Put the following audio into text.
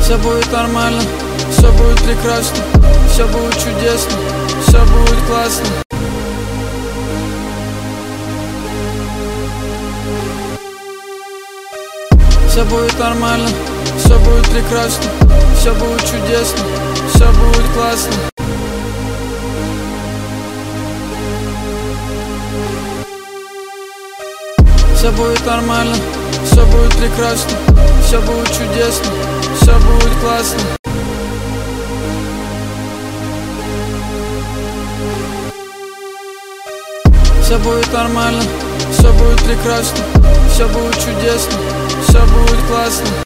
Все будет нормально, все будет прекрасно, все будет чудесно, все будет классно. Все будет нормально, все будет прекрасно, все будет чудесно, все будет классно. Все будет нормально, все будет прекрасно, все будет чудесно, все будет классно. Все будет нормально, все будет прекрасно, все будет чудесно, все будет классно.